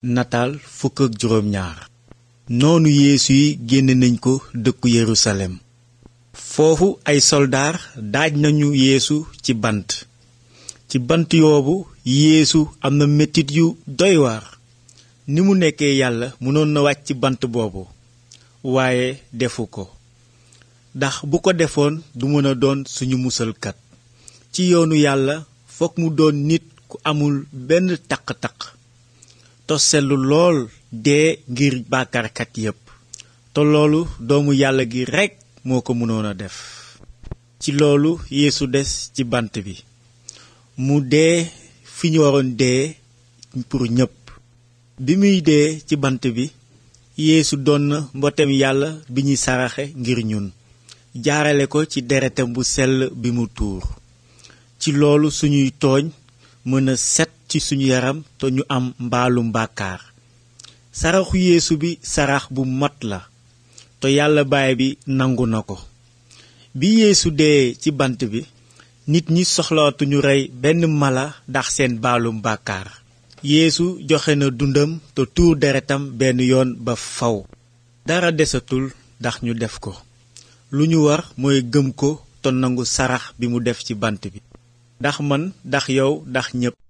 nataal fukk ak juróom ñaar noonu yeesu yi génne nañ ko dëkku yerusalem foofu ay soldaar daaj nañu yeesu ci bant yoobu yeesu am na metit yu doy waar ni mu nekkee yàlla mënoon na wàcc ci bant boobu waaye defu ko ndax bu ko defoon du mën a doon suñu musalkat ci yoonu yàlla fokk mu doon nit ku amul benn taq-taq to sellu lool dee ngir bàkkaarkat yépp te loolu doomu yàlla gi rekk moo ko mënoon a def ci loolu yeesu des ci bant bi mu dee fi ñu waroon dee pour ñépp bi muy dee ci bant bi yeesu doon na mbotem yàlla bi ñuy saraxe ngir ñun jaarale ko ci deretam bu sell bi mu tuur ci loolu suñuy tooñ mën a set ci suñu yaram te ñu am mbaalum bàkkaar saraxu yeesu bi sarax bu mat la te yàlla baay bi nangu na ko bi yeesu dee ci bant bi nit ñi soxlaatuñu rey benn mala ndax seen mbaalum bàkkaar yeesu joxe na dundam te tuur deretam benn yoon ba faw dara desatul ndax ñu def ko lu ñu war mooy gëm ko te nangu sarax bi mu def ci bant bi ndax man ndax yow ndax ñépp